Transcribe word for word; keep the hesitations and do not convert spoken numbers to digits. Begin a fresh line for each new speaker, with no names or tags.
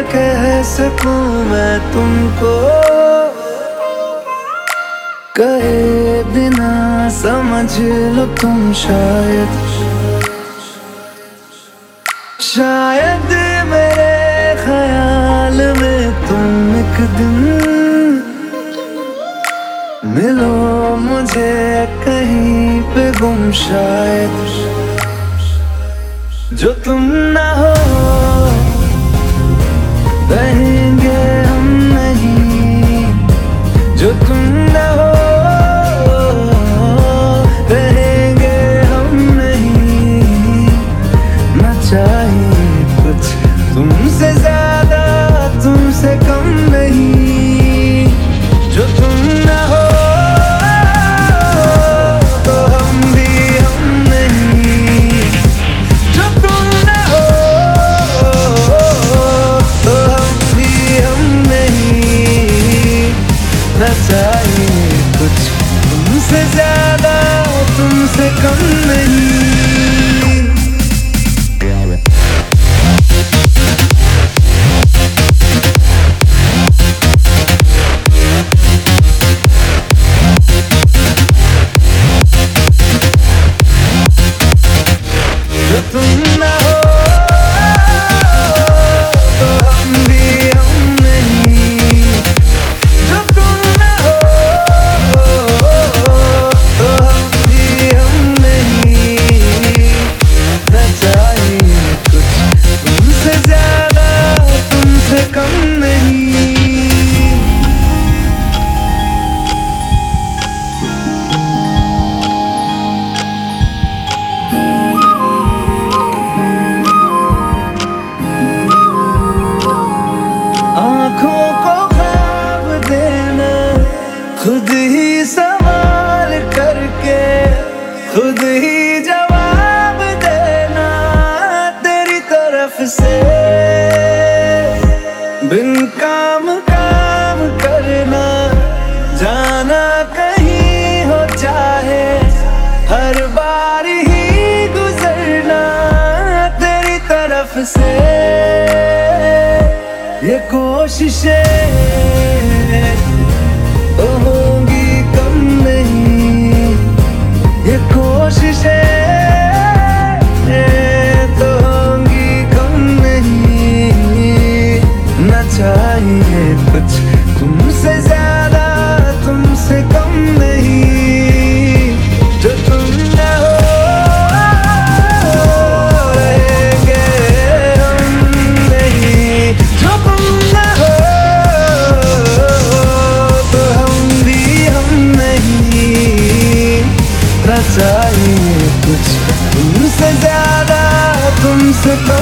कह सकूं मैं तुमको, कहे बिना समझ लो तुम शायद। शायद मेरे ख्याल में तुम एक दिन मिलो मुझे कहीं पे गुम शायद। जो तुम ना हो रहेंगे हम नहीं, जो तुम ना हो रहेंगे हम नहीं। ना चाहिए कुछ तुमसे ज्यादा तुमसे कम नहीं, जो तुम ना हो तो हम भी हम नहीं, जो तुम ना हो तो हम भी हम नहीं। ना चाहिए कुछ तुमसे ज्यादा तुमसे कम नहीं। जो तुम ना हो तो हम भी हम नहीं, जो तुम ना हो तो हम भी हम नहीं। ना चाहिए कुछ तुमसे ज्यादा तुमसे कम नहीं। आँखों को ख्वाब देना, खुद ही सवाल करके खुद ही जवाब देना तेरी तरफ से। बिन काम काम करना, जाना कहीं हो चाहे, हर बार ही गुजरना तेरी तरफ से। ये कोशिशें तो होंगी कम नहीं, ये कोशिशें तो होंगी कम नहीं। ना चाहिए कुछ तुमसे ज्यादा तुमसे कम नहीं, जो तुम ना हो रहेंगे हम नहीं, जो तुम ना हो तो हम भी हम नहीं। ना चाहिए कुछ तुमसे ज्यादा तुमसे कम